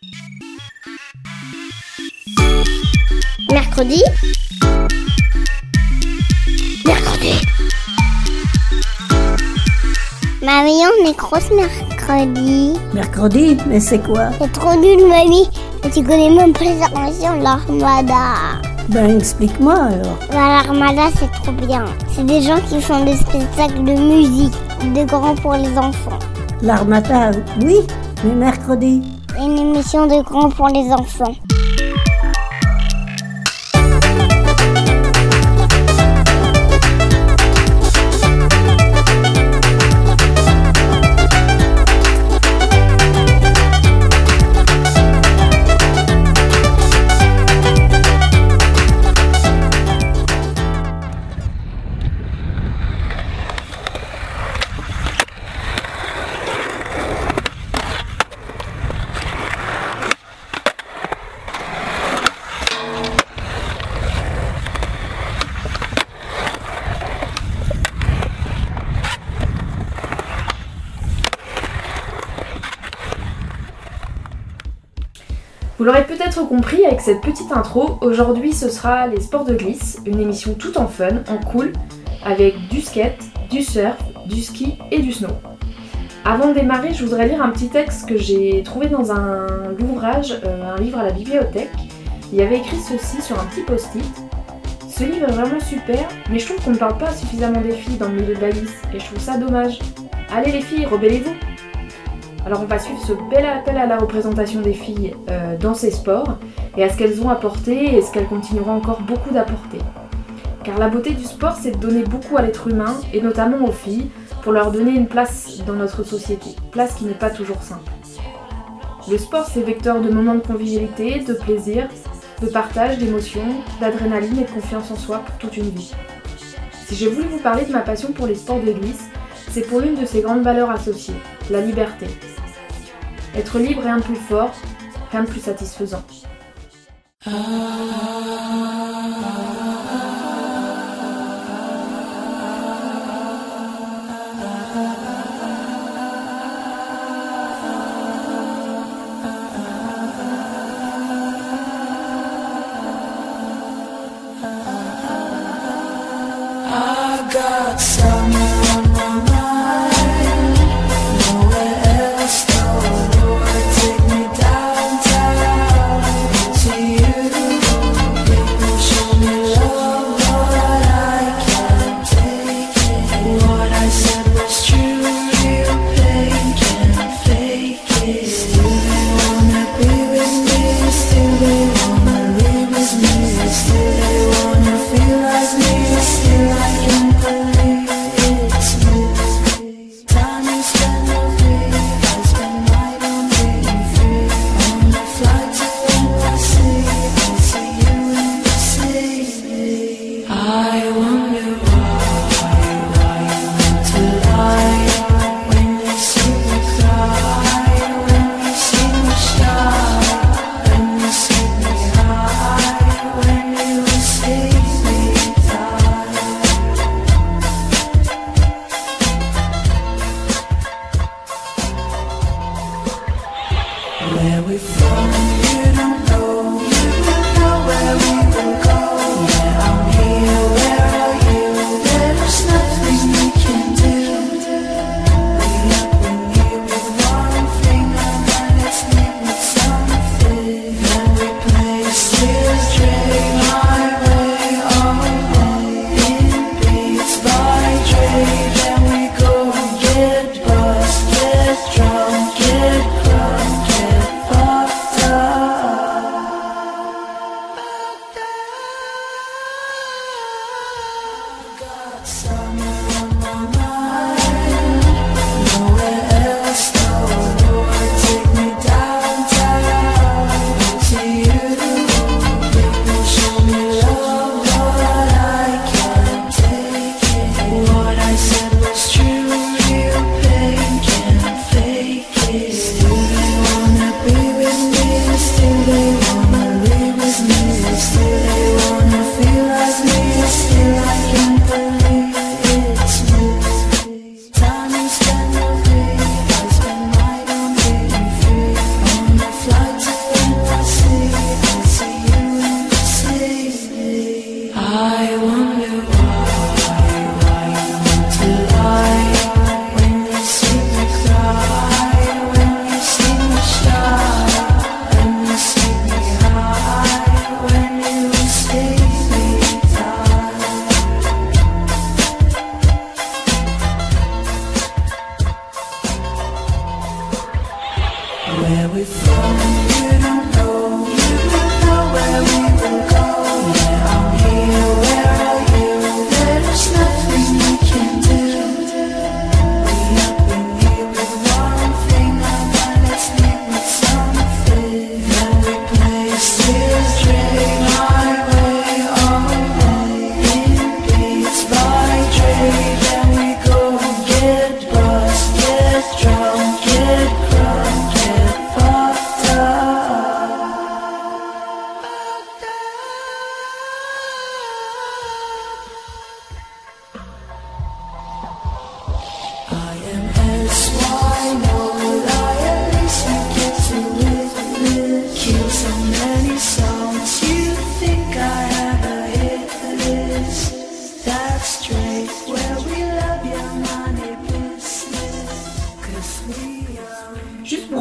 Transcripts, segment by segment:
Mercredi. Mamie, on est grosse mercredi. Mercredi? Mais c'est quoi? C'est trop nul, mamie. Et tu connais même pas les armations de l'Armada. Ben, explique-moi alors. L'Armada, c'est trop bien. C'est des gens qui font des spectacles de musique, de grands pour les enfants. L'Armada, oui, mais mercredi. C'est une émission de grands pour les enfants. Vous l'aurez peut-être compris avec cette petite intro, aujourd'hui ce sera les sports de glisse, une émission tout en fun, en cool, avec du skate, du surf, du ski et du snow. Avant de démarrer, je voudrais lire un petit texte que j'ai trouvé dans un livre à la bibliothèque. Il y avait écrit ceci sur un petit post-it. Ce livre est vraiment super, mais je trouve qu'on ne parle pas suffisamment des filles dans le milieu de la glisse, et je trouve ça dommage. Allez les filles, rebellez-vous! Alors on va suivre ce bel appel à la représentation des filles dans ces sports et à ce qu'elles ont apporté et ce qu'elles continueront encore beaucoup d'apporter. Car la beauté du sport, c'est de donner beaucoup à l'être humain et notamment aux filles pour leur donner une place dans notre société, place qui n'est pas toujours simple. Le sport, c'est vecteur de moments de convivialité, de plaisir, de partage, d'émotions, d'adrénaline et de confiance en soi pour toute une vie. Si j'ai voulu vous parler de ma passion pour les sports de glisse, c'est pour l'une de ces grandes valeurs associées, la liberté. Être libre, rien de plus fort, rien de plus satisfaisant. I got summer on my mind, nowhere else to go. Take me downtown to you.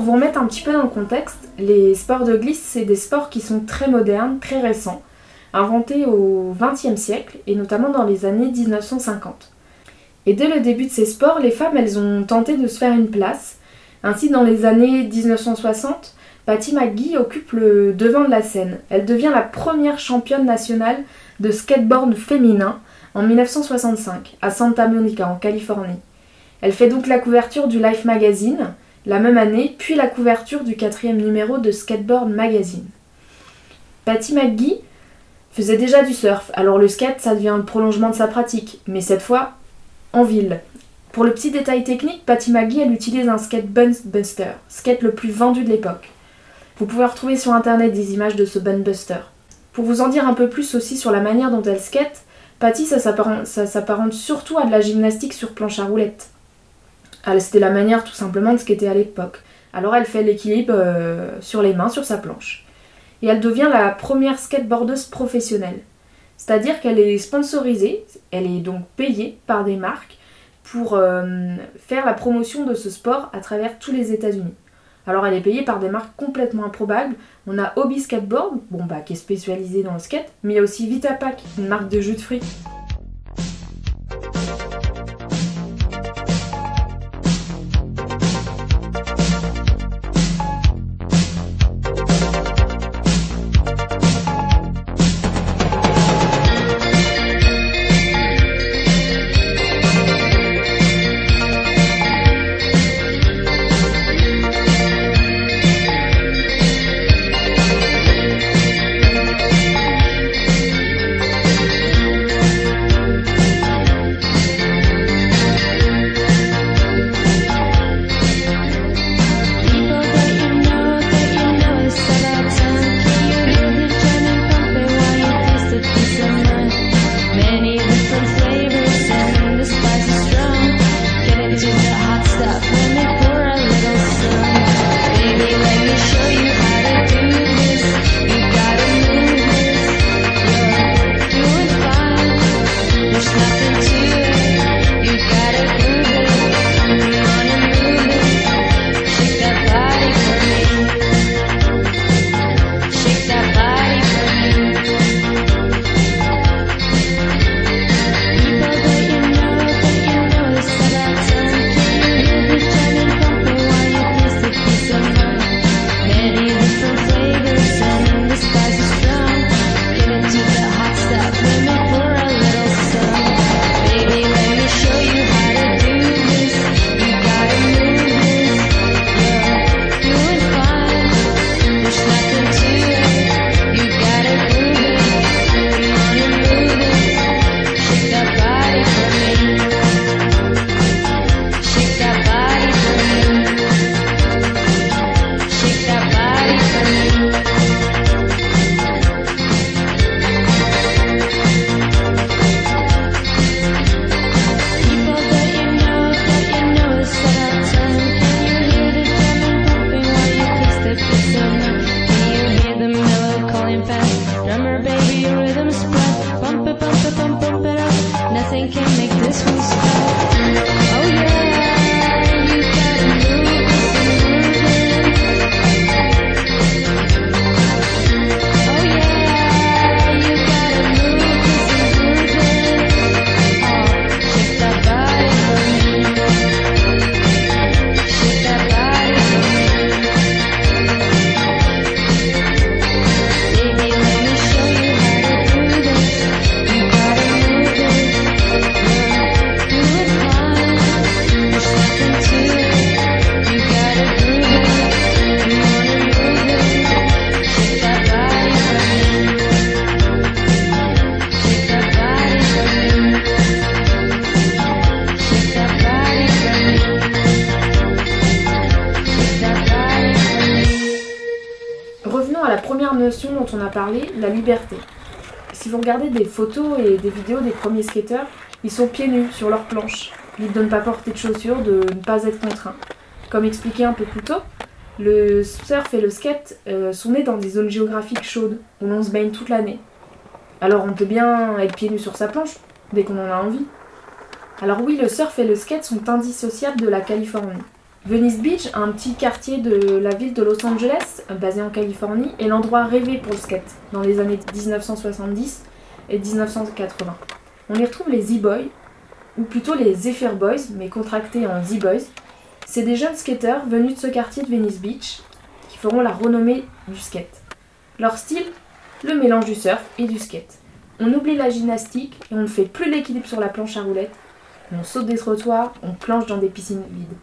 vous remettre un petit peu dans le contexte, les sports de glisse, c'est des sports qui sont très modernes, très récents, inventés au XXe siècle et notamment dans les années 1950. Et dès le début de ces sports, les femmes, elles ont tenté de se faire une place. Ainsi, dans les années 1960, Patty McGee occupe le devant de la scène. Elle devient la première championne nationale de skateboard féminin en 1965, à Santa Monica, en Californie. Elle fait donc la couverture du Life Magazine la même année, puis la couverture du 4e numéro de Skateboard Magazine. Patty McGee faisait déjà du surf, alors le skate, ça devient le prolongement de sa pratique, mais cette fois, en ville. Pour le petit détail technique, Patty McGee, elle utilise un skate Bunbuster, skate le plus vendu de l'époque. Vous pouvez retrouver sur internet des images de ce Bunbuster. Pour vous en dire un peu plus aussi sur la manière dont elle skate, Patty, ça s'apparente surtout à de la gymnastique sur planche à roulettes. C'était la manière tout simplement de skater à l'époque. Alors elle fait l'équilibre sur les mains, sur sa planche. Et elle devient la première skateboardeuse professionnelle. C'est-à-dire qu'elle est sponsorisée, elle est donc payée par des marques pour faire la promotion de ce sport à travers tous les États-Unis. Alors elle est payée par des marques complètement improbables. On a Hobby Skateboard, qui est spécialisée dans le skate, mais il y a aussi Vitapack, une marque de jus de fruits. Notion dont on a parlé, la liberté. Si vous regardez des photos et des vidéos des premiers skateurs, ils sont pieds nus sur leur planche, libres de ne pas porter de chaussures, de ne pas être contraints. Comme expliqué un peu plus tôt, le surf et le skate sont nés dans des zones géographiques chaudes, où l'on se baigne toute l'année. Alors on peut bien être pieds nus sur sa planche, dès qu'on en a envie. Alors oui, le surf et le skate sont indissociables de la Californie. Venice Beach, un petit quartier de la ville de Los Angeles, basé en Californie, est l'endroit rêvé pour le skate dans les années 1970 et 1980. On y retrouve les Z-Boys, ou plutôt les Zephyr Boys, mais contractés en Z-Boys. C'est des jeunes skateurs venus de ce quartier de Venice Beach qui feront la renommée du skate. Leur style, le mélange du surf et du skate. On oublie la gymnastique et on ne fait plus l'équilibre sur la planche à roulettes. On saute des trottoirs, on planche dans des piscines vides.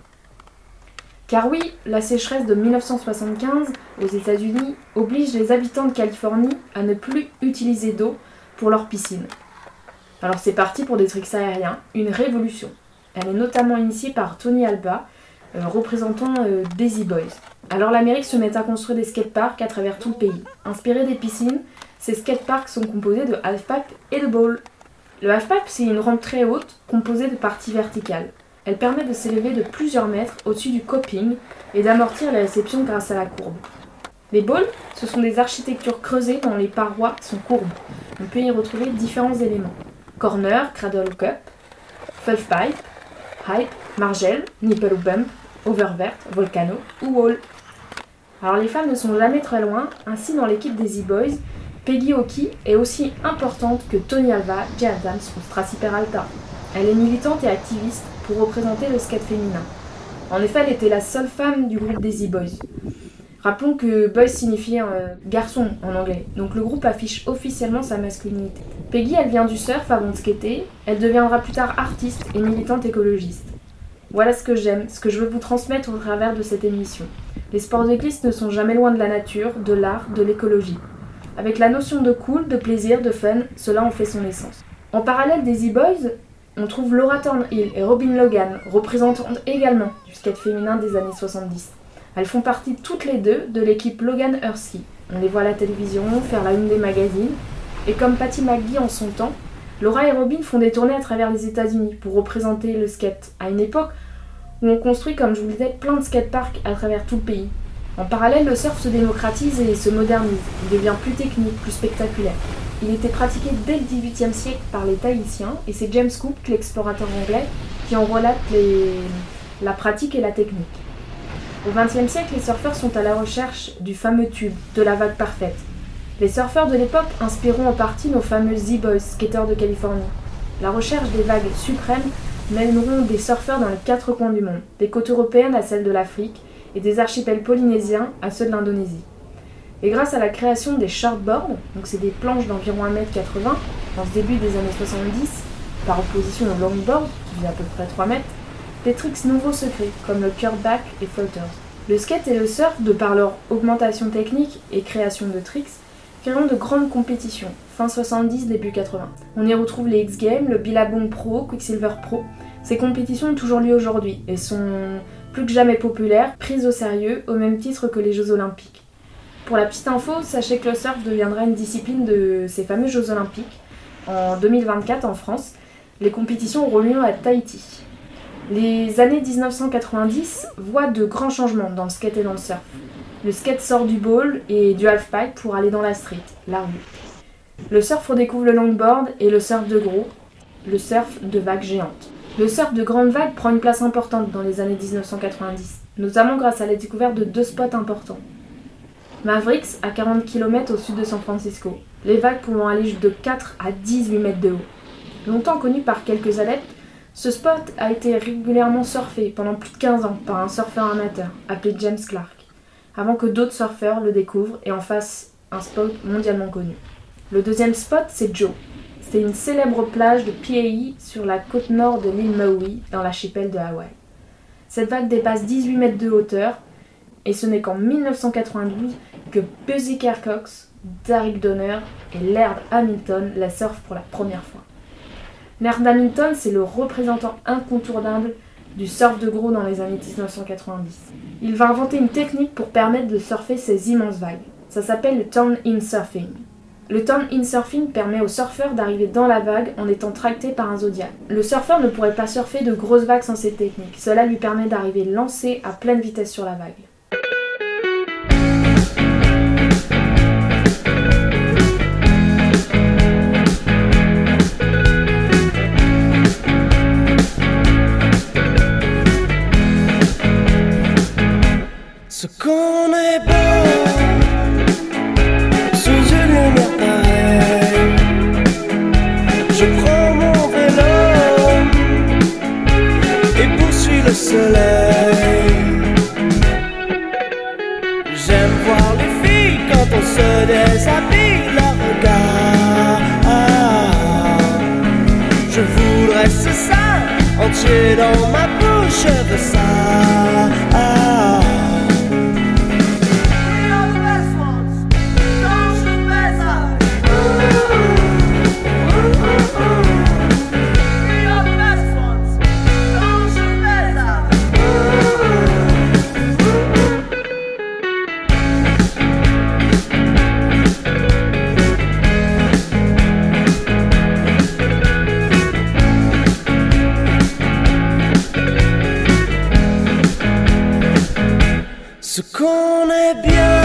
Car oui, la sécheresse de 1975 aux États-Unis oblige les habitants de Californie à ne plus utiliser d'eau pour leurs piscines. Alors c'est parti pour des tricks aériens, une révolution. Elle est notamment initiée par Tony Alba, représentant des Z-Boys. Alors l'Amérique se met à construire des skateparks à travers tout le pays. Inspirés des piscines, ces skateparks sont composés de halfpipe et de bowl. Le halfpipe, c'est une rampe très haute composée de parties verticales. Elle permet de s'élever de plusieurs mètres au-dessus du coping et d'amortir les réceptions grâce à la courbe. Les bowls, ce sont des architectures creusées dont les parois sont courbes. On peut y retrouver différents éléments. Corner, cradle ou cup, halfpipe, hype, margelle, nipple ou bump, oververt, volcano ou wall. Alors les femmes ne sont jamais très loin, ainsi dans l'équipe des Z-Boys, Peggy Oki est aussi importante que Tony Alva, Jay Adams ou Stracy Peralta. Elle est militante et activiste pour représenter le skate féminin. En effet, elle était la seule femme du groupe des Z-Boys. Rappelons que boys signifie garçon en anglais, donc le groupe affiche officiellement sa masculinité. Peggy, elle vient du surf avant de skater, elle deviendra plus tard artiste et militante écologiste. Voilà ce que j'aime, ce que je veux vous transmettre au travers de cette émission. Les sports de glisse ne sont jamais loin de la nature, de l'art, de l'écologie. Avec la notion de cool, de plaisir, de fun, cela en fait son essence. En parallèle des Z-Boys, on trouve Laura Thornhill et Robin Logan, représentantes également du skate féminin des années 70. Elles font partie toutes les deux de l'équipe Logan Earthski. On les voit à la télévision, faire la une des magazines. Et comme Patty McGee en son temps, Laura et Robin font des tournées à travers les États-Unis pour représenter le skate, à une époque où on construit, comme je vous le disais, plein de skateparks à travers tout le pays. En parallèle, le surf se démocratise et se modernise. Il devient plus technique, plus spectaculaire. Il était pratiqué dès le XVIIIe siècle par les Tahitiens et c'est James Cook, l'explorateur anglais, qui en relate la pratique et la technique. Au XXe siècle, les surfeurs sont à la recherche du fameux tube, de la vague parfaite. Les surfeurs de l'époque inspireront en partie nos fameux Z-Boys, skateurs de Californie. La recherche des vagues suprêmes mèneront des surfeurs dans les 4 coins du monde, des côtes européennes à celles de l'Afrique et des archipels polynésiens à ceux de l'Indonésie. Et grâce à la création des shortboards, donc c'est des planches d'environ 1,80 m dans ce début des années 70, par opposition au longboard, qui faisait à peu près 3 mètres, des tricks nouveaux se créent, comme le curlback et floaters. Le skate et le surf, de par leur augmentation technique et création de tricks, créeront de grandes compétitions, fin 70, début 80. On y retrouve les X-Games, le Billabong Pro, Quicksilver Pro. Ces compétitions ont toujours lieu aujourd'hui et sont plus que jamais populaires, prises au sérieux, au même titre que les Jeux Olympiques. Pour la petite info, sachez que le surf deviendra une discipline de ces fameux Jeux Olympiques. En 2024, en France, les compétitions auront lieu à Tahiti. Les années 1990 voient de grands changements dans le skate et dans le surf. Le skate sort du bowl et du halfpipe pour aller dans la street, la rue. Le surf redécouvre le longboard et le surf de gros, le surf de vagues géantes. Le surf de grandes vagues prend une place importante dans les années 1990, notamment grâce à la découverte de 2 spots importants. Mavericks, à 40 km au sud de San Francisco, les vagues pouvant aller de 4 à 18 mètres de haut. Longtemps connu par quelques adeptes, ce spot a été régulièrement surfé pendant plus de 15 ans par un surfeur amateur appelé James Clark, avant que d'autres surfeurs le découvrent et en fassent un spot mondialement connu. Le deuxième spot, c'est Joe. C'est une célèbre plage de Piahi sur la côte nord de l'île Maui, dans l'archipel de Hawaï. Cette vague dépasse 18 mètres de hauteur, et ce n'est qu'en 1992 que Buzzy Kercox, Derek Donner et Laird Hamilton la surfent pour la première fois. Laird Hamilton, c'est le représentant incontournable du surf de gros dans les années 1990. Il va inventer une technique pour permettre de surfer ces immenses vagues. Ça s'appelle le turn-in surfing. Le turn-in surfing permet au surfeur d'arriver dans la vague en étant tracté par un zodiac. Le surfeur ne pourrait pas surfer de grosses vagues sans cette technique. Cela lui permet d'arriver lancé à pleine vitesse sur la vague. soleil. J'aime voir les filles quand on se déshabille, leur regard. Je voudrais ce sein entier dans ma bouche, je veux ça. Ce qu'on est bien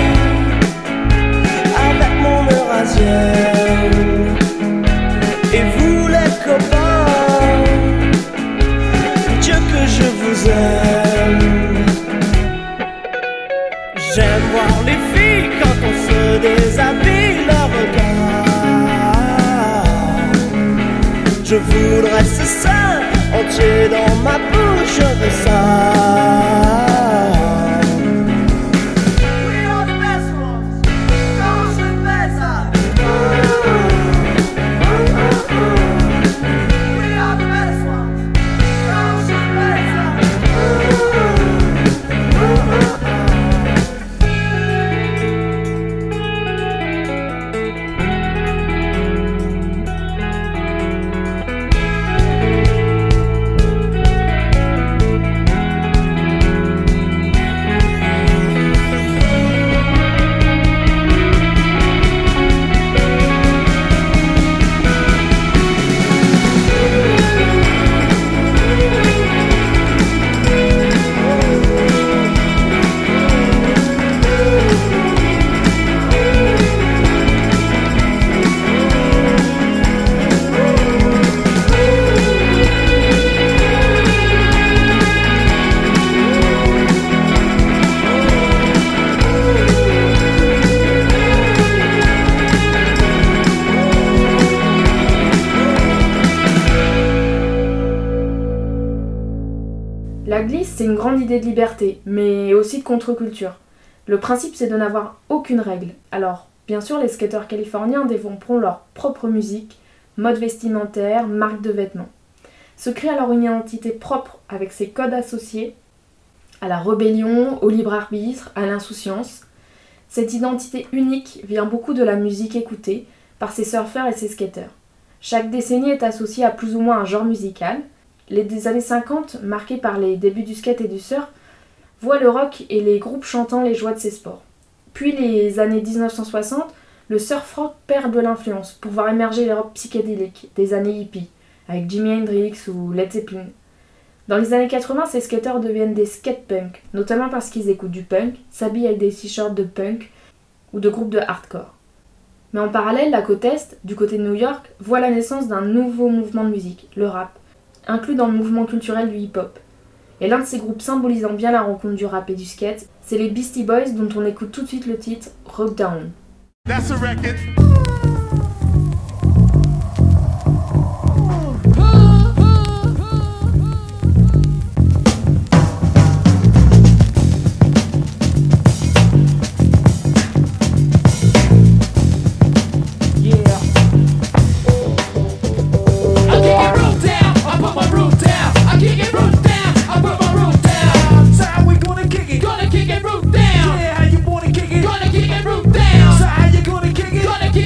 avec mon eurasienne. Et vous les copains, Dieu que je vous aime. J'aime voir les filles quand on se déshabille, leur regard. Je voudrais ce sein entier dans ma bouche, je veux ça. La glisse, c'est une grande idée de liberté, mais aussi de contre-culture. Le principe, c'est de n'avoir aucune règle. Alors, bien sûr, les skateurs californiens développeront leur propre musique, mode vestimentaire, marque de vêtements. Se crée alors une identité propre avec ses codes associés à la rébellion, au libre arbitre, à l'insouciance. Cette identité unique vient beaucoup de la musique écoutée par ses surfeurs et ses skateurs. Chaque décennie est associée à plus ou moins un genre musical. Les années 50, marquées par les débuts du skate et du surf, voient le rock et les groupes chantant les joies de ces sports. Puis les années 1960, le surf rock perd de l'influence pour voir émerger les rock psychédéliques des années hippies, avec Jimi Hendrix ou Led Zeppelin. Dans les années 80, ces skateurs deviennent des skate-punk, notamment parce qu'ils écoutent du punk, s'habillent avec des t-shirts de punk ou de groupes de hardcore. Mais en parallèle, la côte Est, du côté de New York, voit la naissance d'un nouveau mouvement de musique, le rap, inclus dans le mouvement culturel du hip-hop. Et l'un de ces groupes symbolisant bien la rencontre du rap et du skate, c'est les Beastie Boys, dont on écoute tout de suite le titre Rock Down. That's a record. Gonna kick it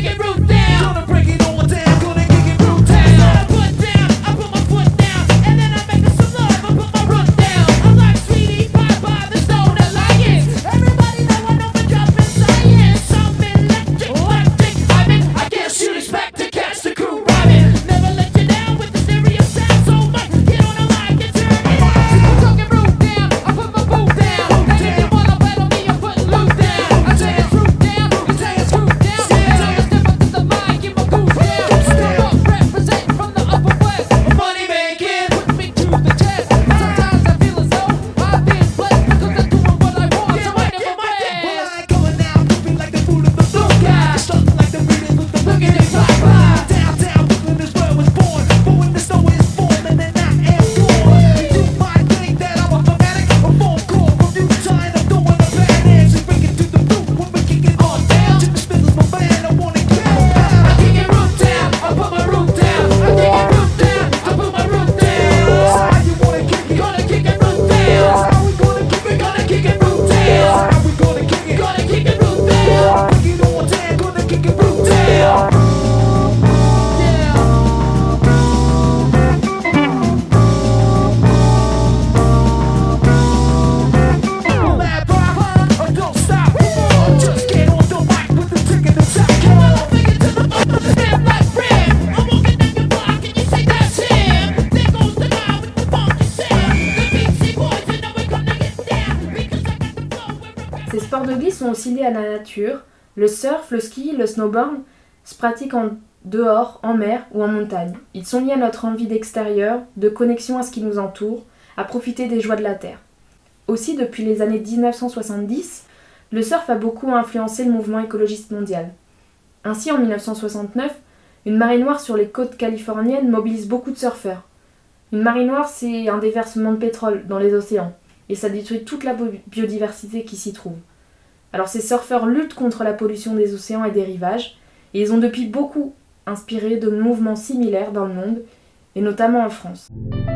sports de glisse sont aussi liés à la nature. Le surf, le ski, le snowboard se pratiquent dehors, en mer ou en montagne. Ils sont liés à notre envie d'extérieur, de connexion à ce qui nous entoure, à profiter des joies de la terre. Aussi, depuis les années 1970, le surf a beaucoup influencé le mouvement écologiste mondial. Ainsi, en 1969, une marée noire sur les côtes californiennes mobilise beaucoup de surfeurs. Une marée noire, c'est un déversement de pétrole dans les océans, et ça détruit toute la biodiversité qui s'y trouve. Alors ces surfeurs luttent contre la pollution des océans et des rivages, et ils ont depuis beaucoup inspiré de mouvements similaires dans le monde, et notamment en France.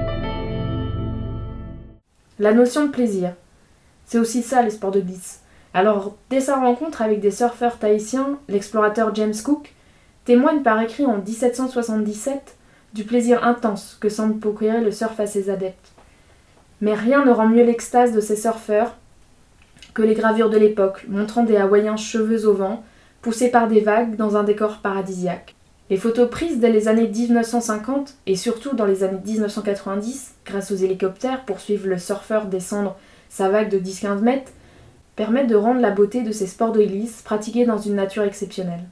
La notion de plaisir, c'est aussi ça les sports de glisse. Alors, dès sa rencontre avec des surfeurs tahitiens, l'explorateur James Cook témoigne par écrit en 1777 du plaisir intense que semble procurer le surf à ses adeptes. Mais rien ne rend mieux l'extase de ces surfeurs que les gravures de l'époque, montrant des Hawaïens cheveux au vent, poussés par des vagues dans un décor paradisiaque. Les photos prises dès les années 1950 et surtout dans les années 1990, grâce aux hélicoptères pour suivre le surfeur descendre sa vague de 10-15 mètres, permettent de rendre la beauté de ces sports de glisse pratiqués dans une nature exceptionnelle.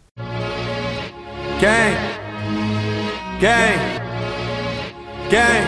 Gang, gang, gang.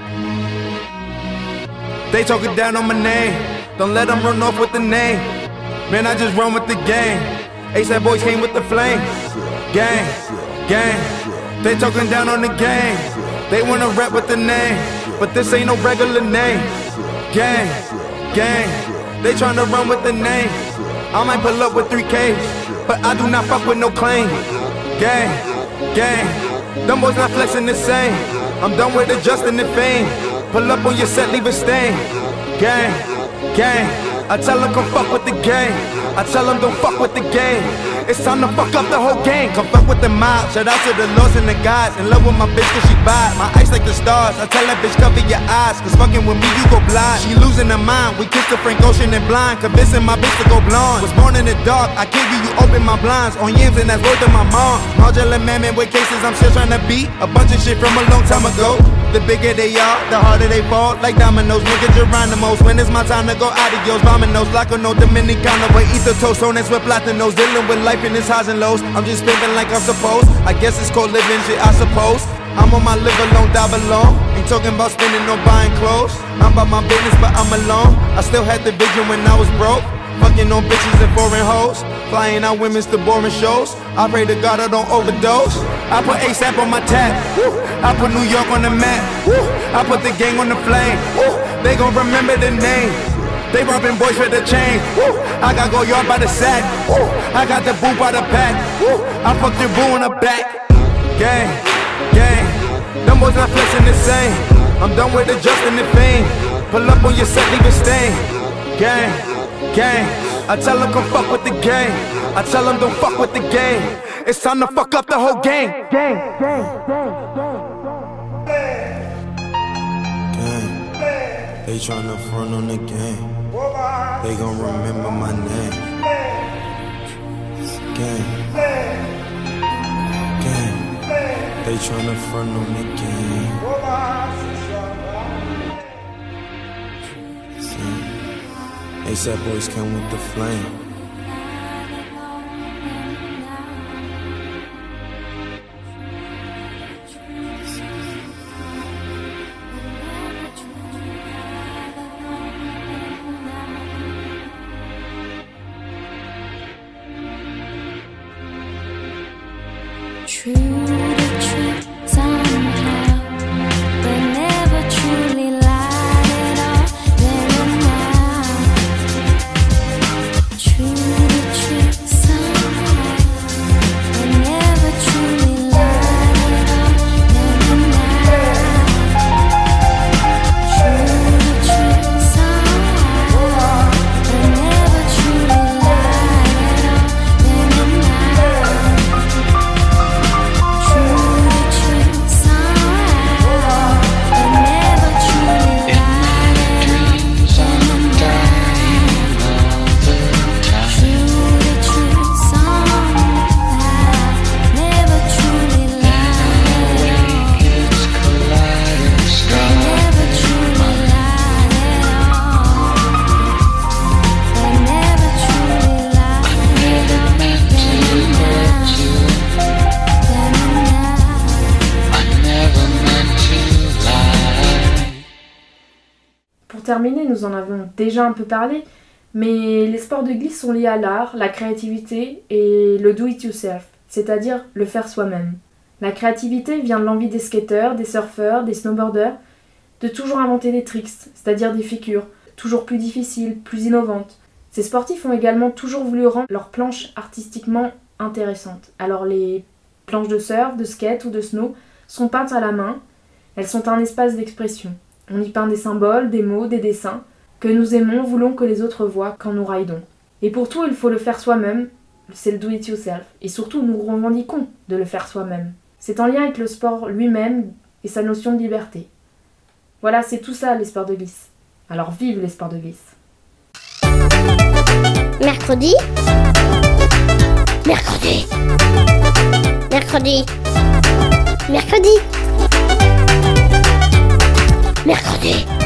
They talking down on my name. Don't let them run off with the name. Man, I just run with the gang. ASAP boys came with the flame. Gang, gang. They talking down on the gang. They wanna rap with the name, but this ain't no regular name. Gang, gang. They tryna run with the name. I might pull up with 3Ks, but I do not fuck with no claim. Gang, gang. Them boys not flexing the same. I'm done with adjusting the fame. Pull up on your set, leave a stain. Gang, gang. I tell them come fuck with the gang. I tell them don't fuck with the game. It's time to fuck up the whole gang. Come fuck with the mob. Shout out to the lords and the gods. In love with my bitch cause she bad. My eyes like the stars. I tell that bitch cover your eyes, cause fucking with me you go blind. She losing her mind. We kissed the Frank Ocean and blind. Convincing my bitch to go blonde. Was born in the dark. I kid you, you open my blinds. On yams and that's word to my mom. Marjorie man with cases I'm still trying to beat. A bunch of shit from a long time ago. The bigger they are, the harder they fall. Like dominoes, nigga Geronimo's. When it's my time to go adios, vominos. Like a no Dominicano, but eat the tostones with platinos. Dealing with life in its highs and lows. I'm just pimping like I'm supposed. I guess it's called living shit, I suppose. I'm on my live alone, die alone. Ain't talking about spending or buying clothes. I'm about my business, but I'm alone. I still had the vision when I was broke. Fucking on bitches and foreign hoes. Flying out women's to boring shows. I pray to God I don't overdose. I put ASAP on my tab. I put New York on the map. I put the gang on the flame. They gon' remember the name. They robbing boys for the chain. I got go yard by the sack. I got the boo by the pack. I fucked your boo in the back. Gang, gang. Them boys not flexing the same. I'm done with adjusting the fame. Pull up on your set, leave a stain. Gang, gang. I tell them come fuck with the gang. I tell them don't fuck with the game. It's time to fuck up the whole gang. Gang, gang, gang, gang. They tryna front on the game. They gon' remember my name. Gang, gang. They tryna front on the game. ASAP boys come with the flame. True to truth somehow, but never truly lied at all. Then and now, true. pour terminer, nous en avons déjà un peu parlé, mais les sports de glisse sont liés à l'art, la créativité et le do-it-yourself, c'est-à-dire le faire soi-même. La créativité vient de l'envie des skateurs, des surfeurs, des snowboarders, de toujours inventer des tricks, c'est-à-dire des figures, toujours plus difficiles, plus innovantes. Ces sportifs ont également toujours voulu rendre leurs planches artistiquement intéressantes. Alors les planches de surf, de skate ou de snow sont peintes à la main, elles sont un espace d'expression. On y peint des symboles, des mots, des dessins, que nous aimons, voulons que les autres voient quand nous raidons. Et pour tout, il faut le faire soi-même, c'est le do-it-yourself. Et surtout, nous revendiquons de le faire soi-même. C'est en lien avec le sport lui-même et sa notion de liberté. Voilà, c'est tout ça les sports de glisse. Alors vive les sports de glisse. Mercredi. Mercredi. Mercredi. Mercredi. Mercredi.